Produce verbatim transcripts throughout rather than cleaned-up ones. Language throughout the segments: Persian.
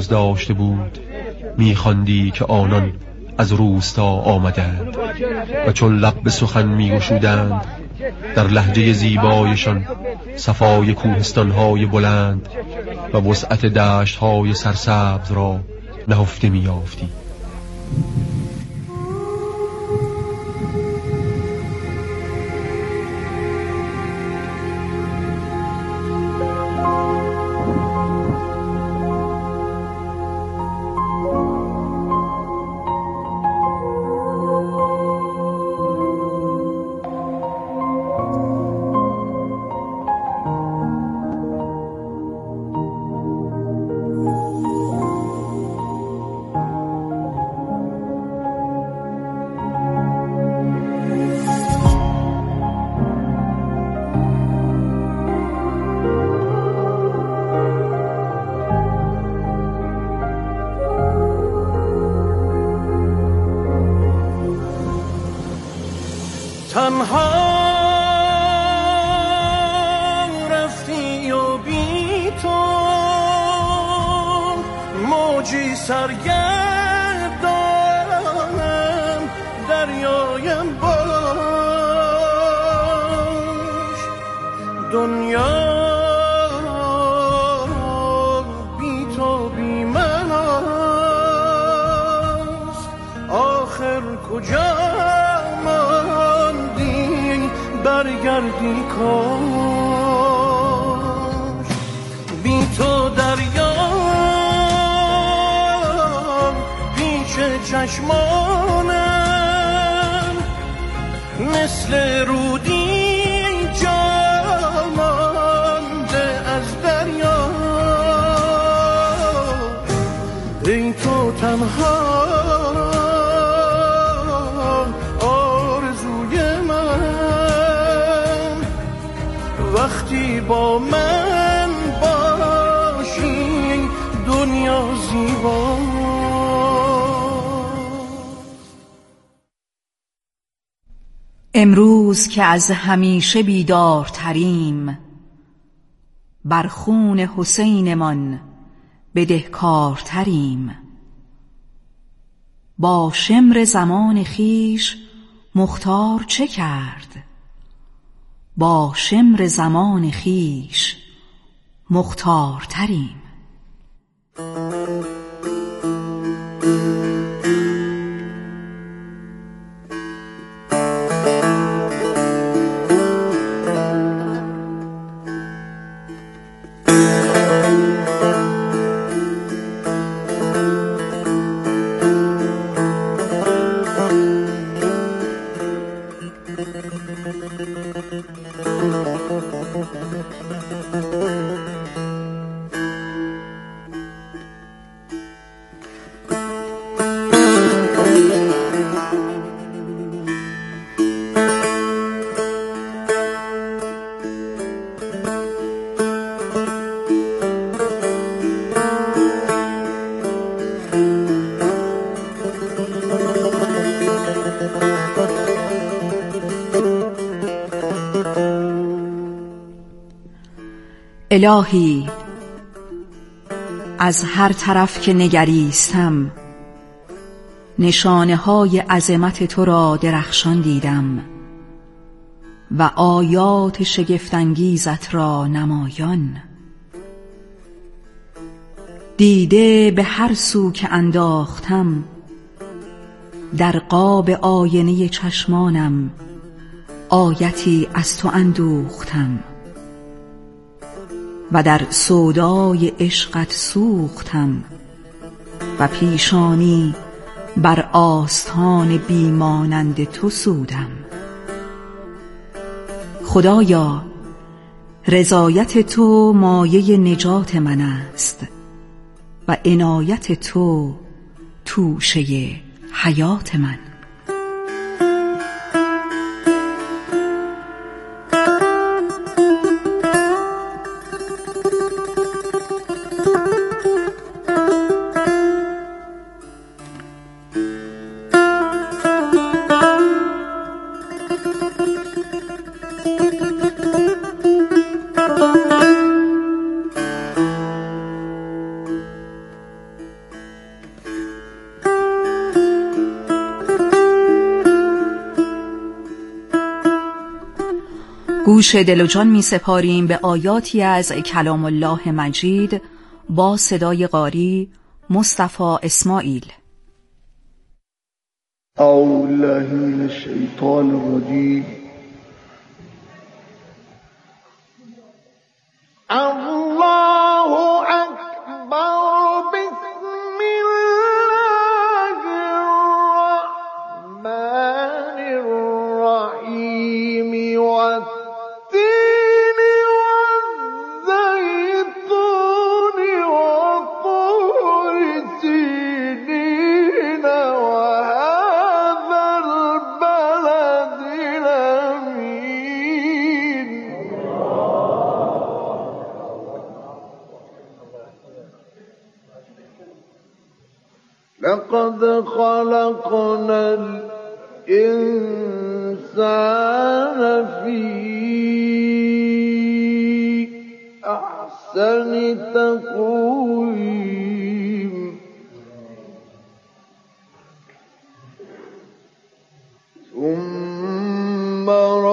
نماز داشته بود می‌خواندی که آنان از روستا آمدند و چون لب به سخن می‌گشودند در لهجه زیبایشان صفای کوهستان‌های بلند و وسعت دشت‌های سرسبز را نهفته می‌یافتی. تنها رفتی و بی تو موجی سرگردانم دریایم باش. دنیا بی تو بی من است، آخر کجا برگردی کاش. بی تو دریا پیش چشمانم مثل رودی جا مانده از دریا. ای تو تنها وقتی با من باشی دنیا زیبا. امروز که از همیشه بیدارتریم، بر خون حسینمان بدهکارتریم. با شمر زمان خیش مختار چه کرد؟ با شمر زمان خیش مختارتریم. الهی از هر طرف که نگریستم نشانه های عظمت تو را درخشان دیدم و آیات شگفت‌انگیزت را نمایان. دیده به هر سو که انداختم در قاب آینه چشمانم آیتی از تو اندوختم و در سودای عشقت سوختم و پیشانی بر آستان بیمانند تو سودم. خدایا رضایت تو مایه نجات من است و عنایت تو توشه حیات من. گوش دل و جان می سپاریم به آیاتی از کلام الله مجید با صدای قاری مصطفی اسماعیل. اعوذ بالله من الشیطان الرجیم. الله اکبر. بسم الله الرحمن الرحیم. والتین والزیتون وطور سینین وهذا البلد الامین. لقد خلقنا الإنسان في أحسن تقويم. ثم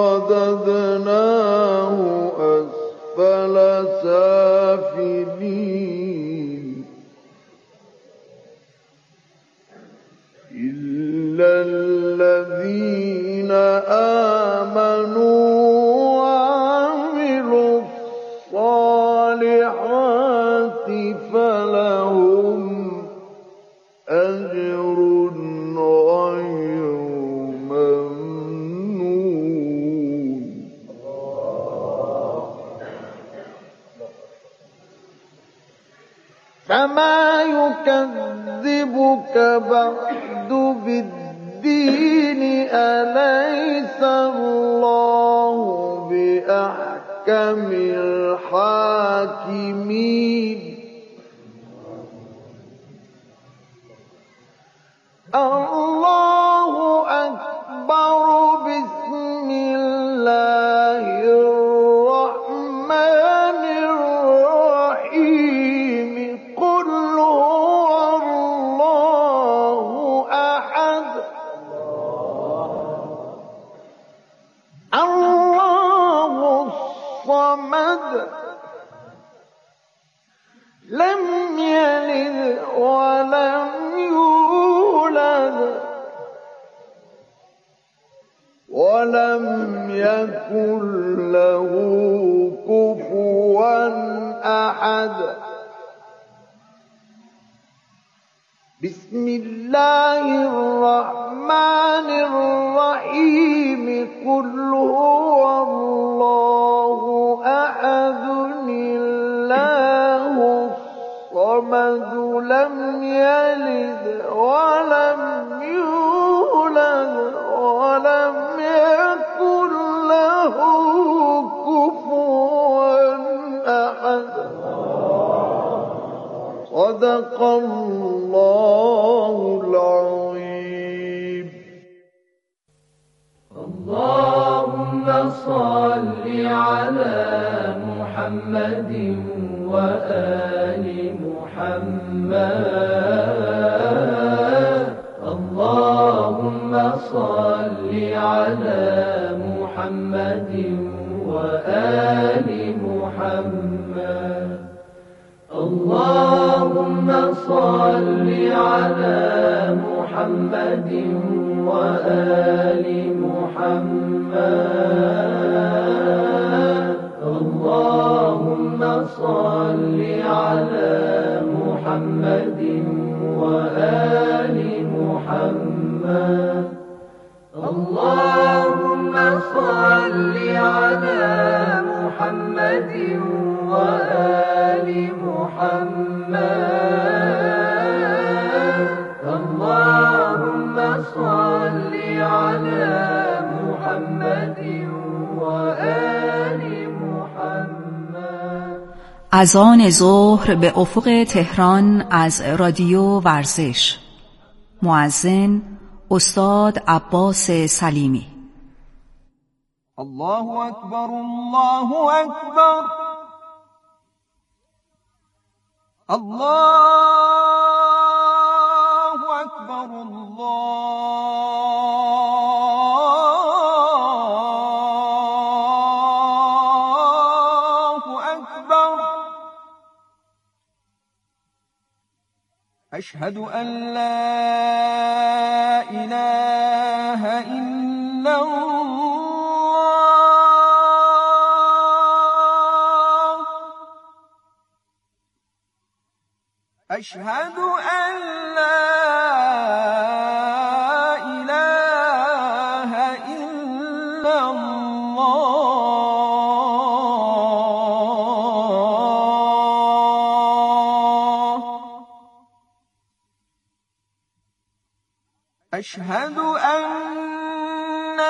رددناه أسفل سافلين إلا الذين آمنوا وعملوا الصالحات فلهم أجر غير ممنون. فما يكذبك بعد بالدين. أليس الله بأحكم الحاكمين. الله أكبر. بسم الله الرحمن الرحيم. قل هو الله أحد الله الصمد لم يلد ولم يولد ولم يكن له كفوا أحد. بسم الله الرحمن الرحيم. قل هو الله أحد الله الصمد لم يلد ولم يولد ولم يكن له كفوا أحد. صدق الله العظيم. اللهم صل على محمد وآل محمد. اللهم صل على محمد وآل محمد. اللهم صل على محمد وآل محمد. اللهم صل على محمد وآل محمد. اللهم صل على محمد وآل محمد. اللهم صل على محمد وآل محمد. اذان ظهر به افق تهران از رادیو ورزش. مؤذن استاد عباس سلیمی. الله اکبر الله اکبر الله اکبر الله أشهد أن لا إله إلا الله. أشهد أن لا إله إلا الله. أشهد أن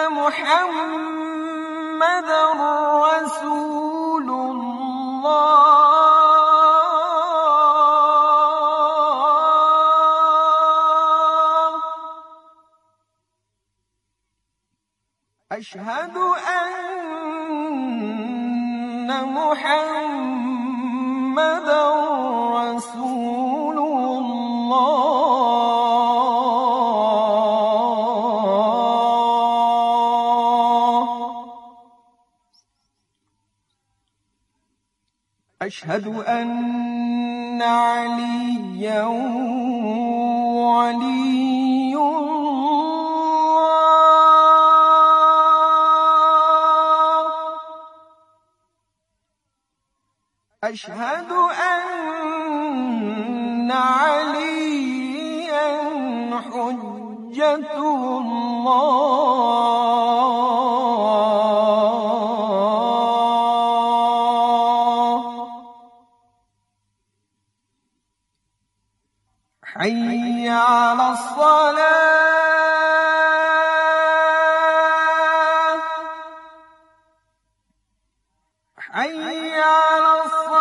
محمدًا رسول الله. أشهد أن محمدًا رسول الله. أشهد أن عليًّا ولي الله. أشهد أن عليًّا حجة الله. حي على الصلاة. حي على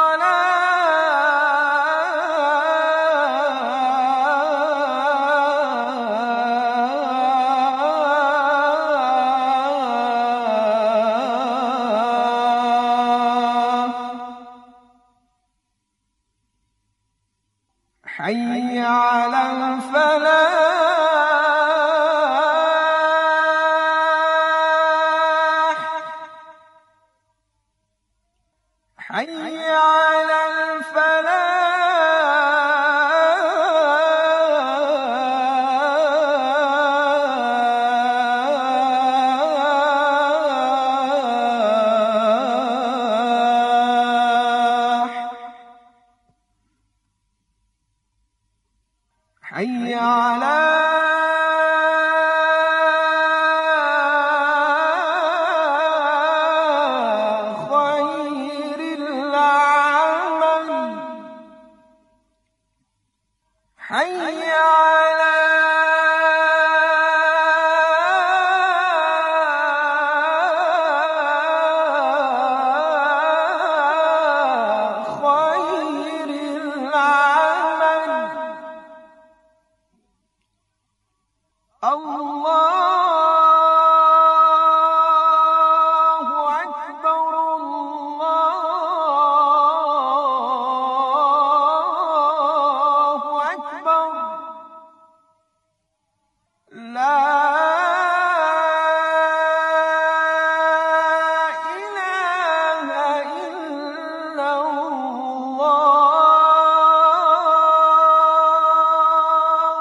الصلاة. حي على الفلاح. حي على الفلاح. حي على خير العمل. حي على خير العمل. الله أكبر. الله أكبر. لا إله إلا الله.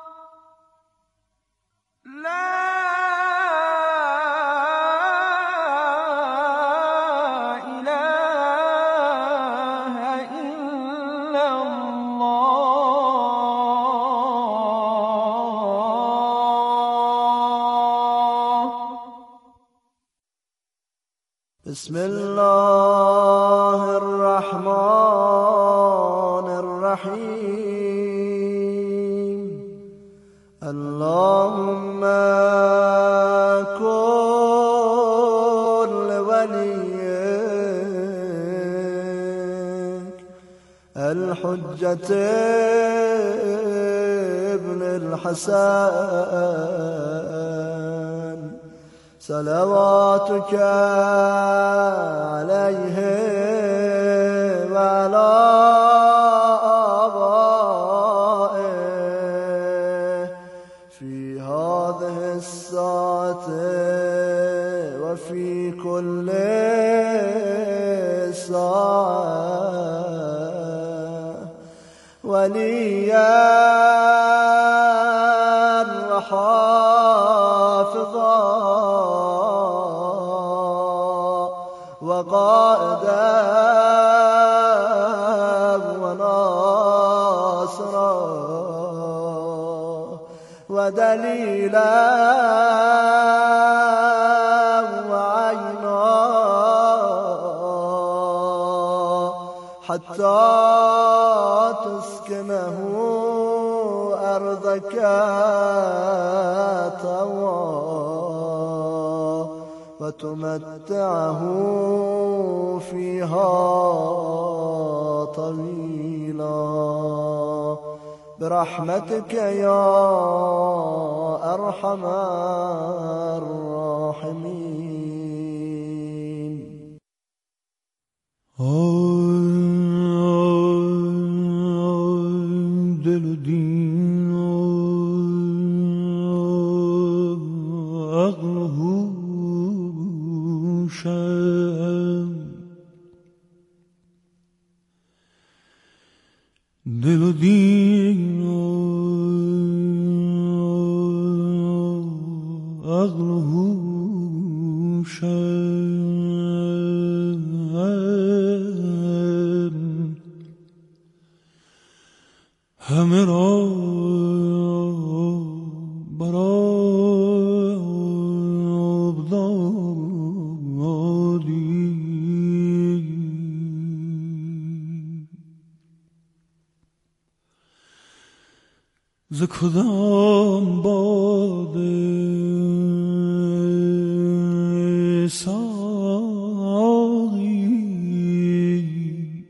لا إله إلا الله. بسم الله الرحمن الرحيم. اللهم كن لوليك الحجة ابن الحسن صلواتك عليه وعلى آبائه في هذه الساعة وفي كل ساعة وليا وحافظا وقائدا وناصرا ودليلا وعينا حتى تسكنه أرضك طوى وتمتعه فيها طويلا برحمتك يا أرحم الراحمين. دل و دین و عقل و هوشم، دل و دین و عقل و هوشم همه را برای دادی ز کدام باده ساقی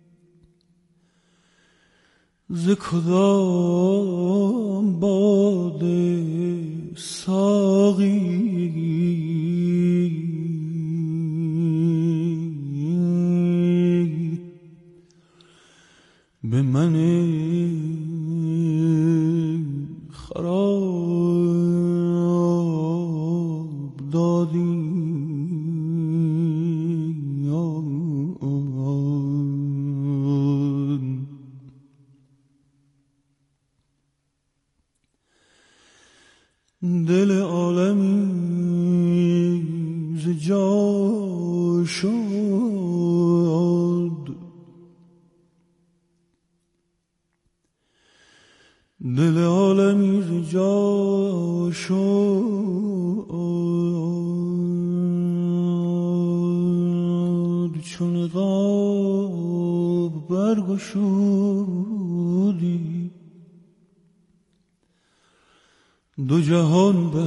ز کدام باده ساقی به من خراب دادی دل عالمی ز جا شد، دل عالمی ز جا شد چون غاب برگشودی دو جهان به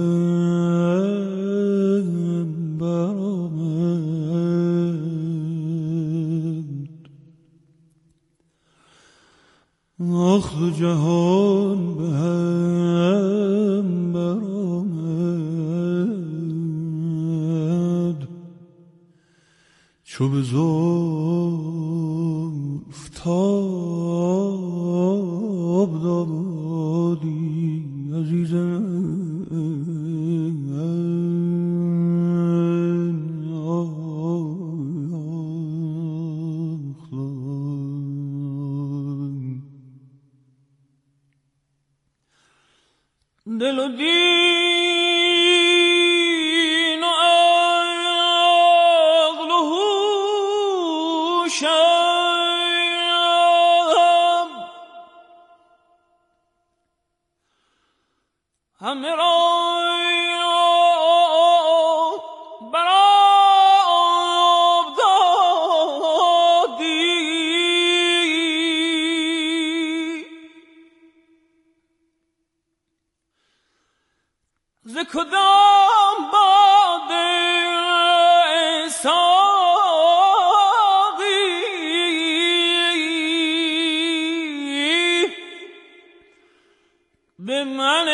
هم برآمد، آخ دو جهان به هم برآمد چو به زلف تاب دادی عزیزم. دل و دین و عقل و هوشم همه را برآب دادی ز کدام باده ساقی به من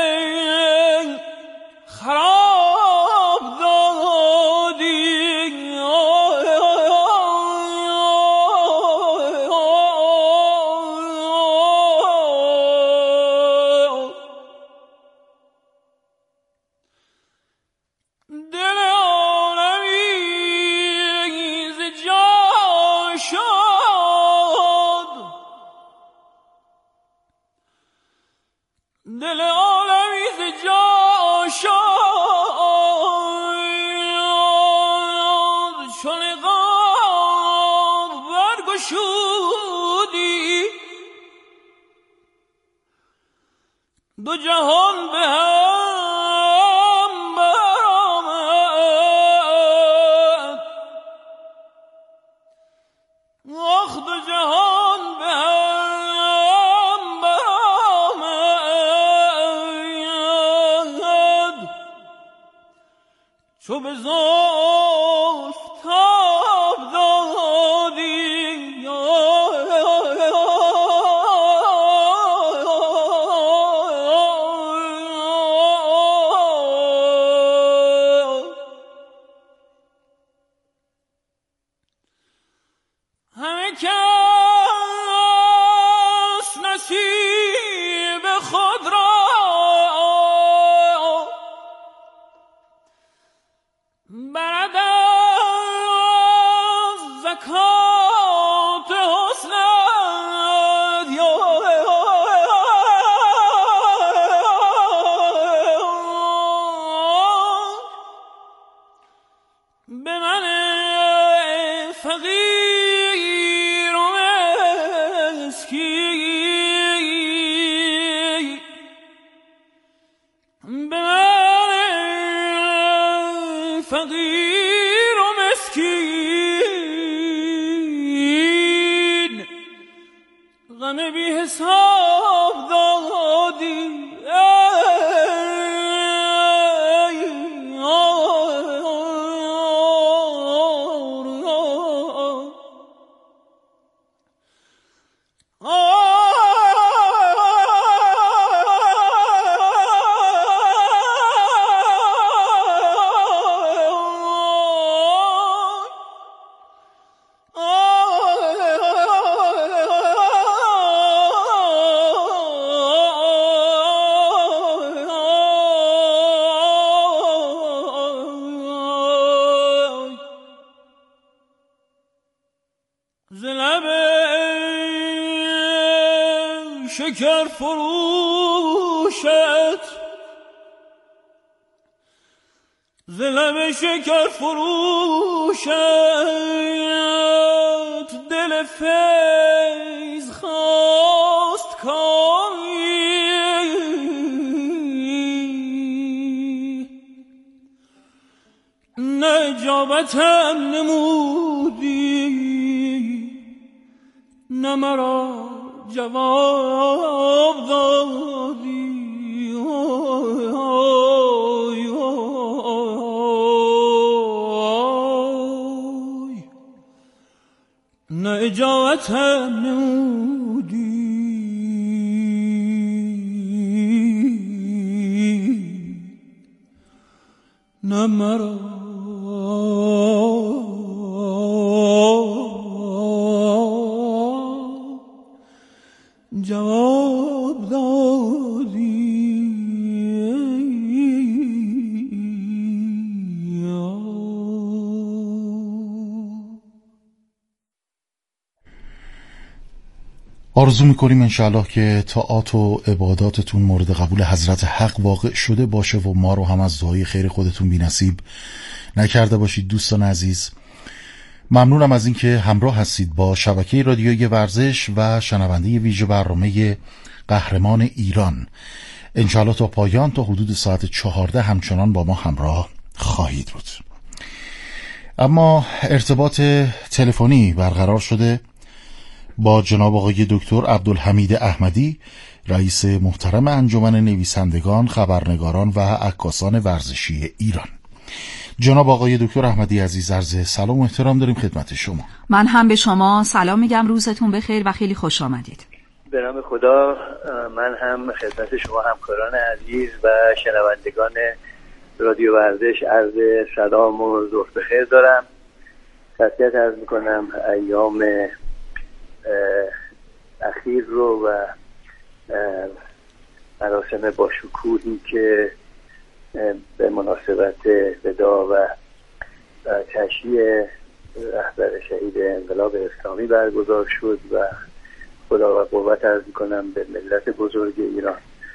خراب دادی دل عالمی ز جا شد دل عالمی ز جا شاد چون قام برگشودی دو جهان به هم برآمد آخ دو جهان به هم برآمد چو به زلف تاب دادی فقیر و مسکین غم بی حساب دادی شکر فروشت ز لب شکر فروشت دل فیض خواست کامی نه اجابتم نمودی نه مرا جواب دادی آی آی آی نه اجابتم نمودی نه مرا جواب دادی. آرزو میکنیم انشاءالله که طاعات و عباداتتون مورد قبول حضرت حق واقع شده باشه و ما رو هم از دعای خیر خودتون بی نصیب نکرده باشید. دوستان عزیز، ممنونم از اینکه همراه هستید با شبکه رادیویی ورزش و شنونده ویژه برنامه قهرمان ایران. انشاءالله تا پایان، تا حدود ساعت چهارده همچنان با ما همراه خواهید بود. اما ارتباط تلفنی برقرار شده با جناب آقای دکتر عبدالحمید احمدی، رئیس محترم انجمن نویسندگان، خبرنگاران و عکاسان ورزشی ایران. جناب آقای دکتر احمدی عزیز، عرض سلام و احترام داریم خدمت شما. من هم به شما سلام میگم، روزتون بخیر و خیلی خوش آمدید. به نام خدا، من هم خدمت شما همکاران عزیز و شنوندگان رادیو ورزش عرض سلام و ظهر بخیر دارم. تسلیت عرض میکنم ایام اخیر رو و مراسم با شکوهی که به مناسبت وداع و تشییع رهبر شهید انقلاب اسلامی برگزار شد و خدا و قوت عرض میکنم به ملت بزرگ ایران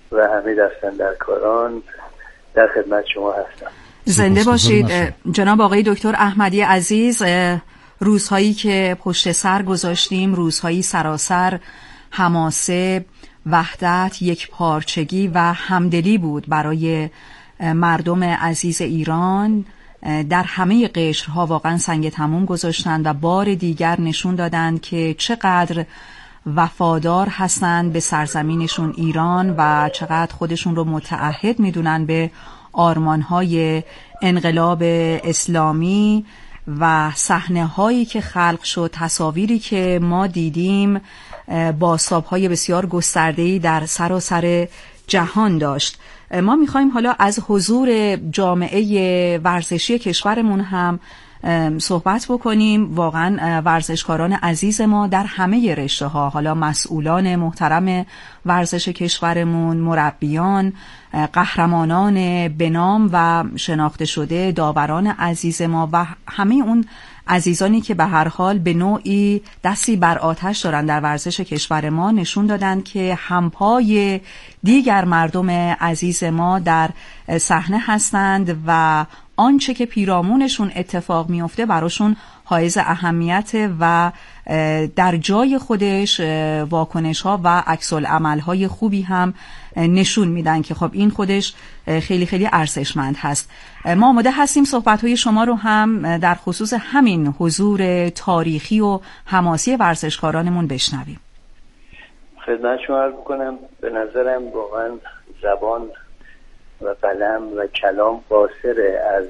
و همه دستاندرکاران در خدمت شما هستم. زنده باشید جناب آقای دکتر احمدی عزیز. روزهایی که پشت سر گذاشتیم روزهایی سراسر حماسه، وحدت، یک پارچگی و همدلی بود برای مردم عزیز ایران. در همه قشرها واقعا سنگ تموم گذاشتند و بار دیگر نشون دادند که چقدر وفادار هستند به سرزمینشون ایران و چقدر خودشون رو متعهد میدونن به آرمانهای انقلاب اسلامی و صحنه هایی که خلق شد، تصاویری که ما دیدیم بازتاب‌های بسیار گسترده‌ای در سراسر جهان داشت. ما میخوایم حالا از حضور جامعه ورزشی کشورمون هم صحبت بکنیم. واقعا ورزشکاران عزیز ما در همه رشته ها، حالا مسئولان محترم ورزش کشورمون، مربیان، قهرمانان بنام و شناخته شده، داوران عزیز ما و همه اون عزیزانی که به هر حال به نوعی دستی بر آتش دارن در ورزش کشور ما، نشون دادن که همپای دیگر مردم عزیز ما در صحنه هستند و آنچه که پیرامونشون اتفاق میفته براشون حائز اهمیت و در جای خودش واکنش ها و عکس العمل های خوبی هم نشون میدن که خب این خودش خیلی خیلی ارزشمند هست. ما آماده هستیم صحبت های شما رو هم در خصوص همین حضور تاریخی و حماسی ورزشکارانمون بشنویم. خدمت شما عرض بکنم، به نظرم واقعا زبان و قلم و کلام قاصر از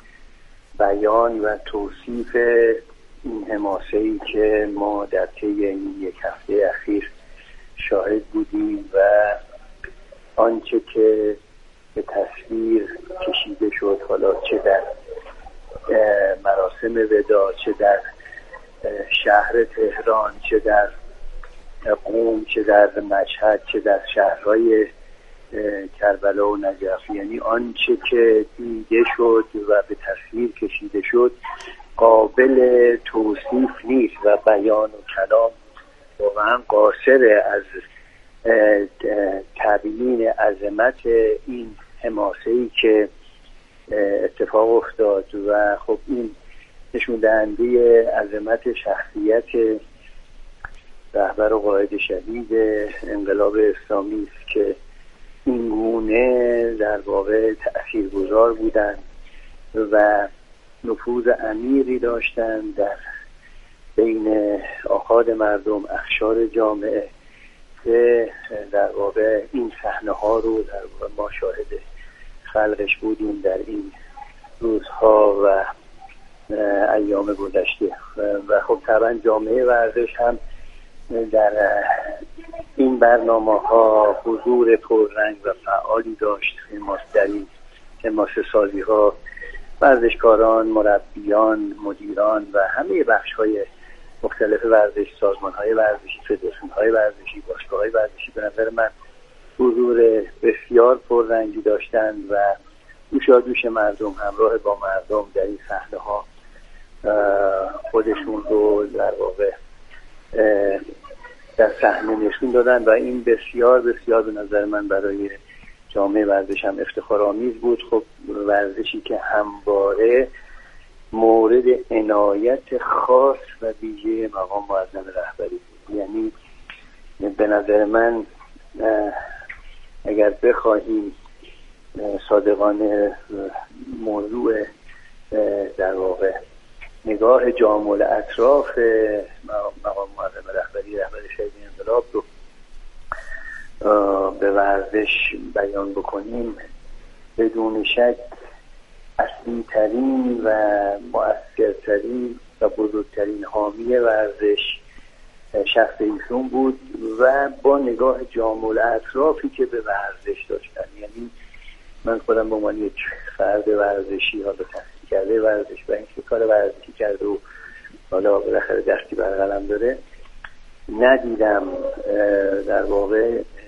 بیان و توصیف این حماسه‌ای که ما در طی این یک هفته اخیر شاهد بودیم و آنچه که به تصویر کشیده شد، حالا چه در مراسم وداع، چه در شهر تهران، چه در قم، چه در مشهد، چه در شهرهای کربلا و نجف، یعنی آنچه که دیده شد و به تصویر کشیده شد قابل توصیف نیست و بیان و کلام واقعا قاصر از تبیین عظمت این حماسه‌ای که اتفاق افتاد و خب این نشون دهنده عظمت شخصیت رهبر و قائد شدید انقلاب اسلامی است که این گونه در واقع تأثیرگذار بودند و نفوذ امیری داشتند در بین آحاد مردم، اقشار جامعه، که در واقع این صحنه ها رو در واقع ما شاهد خلقش بودیم در این روزها و ایام گذشته. و خب طبعا جامعه ورزش هم در این برنامه ها حضور پررنگ و فعالی داشت. در این حماسه سازی ها ورزشکاران، مربیان، مدیران و همه بخش های مختلف ورزش، سازمان های ورزشی، فدراسیون های ورزشی، باشگاه های ورزشی به نظر من حضور بسیار پررنگی داشتند و دوشادوش مردم همراه با مردم در این صحنه ها خودشون رو در واقع در صحنه نشون دادن و این بسیار بسیار به نظر من برای جامعه ورزش هم افتخارآمیز بود. خب ورزشی که همواره مورد عنایت خاص و ویژه مقام معظم رهبری بود. یعنی به نظر من اگر بخواهیم صادقانه موضوع در واقع نگاه جامع اطراف مقام معظم رهبری رهبر شدید انقلاب رو به ورزش بیان بکنیم، بدون شک اصلی ترین و مؤثرترین و بزرگترین حامی ورزش شخص ایشون بود و با نگاه جامع اطرافی که به ورزش داشتن. یعنی من خودم به عنوان یک فرد ورزشی حالا تحصیل کرده ورزش و اینکه کار ورزشی کرده و حالا بالاخره دستی بر قلم داره، ندیدم در واقع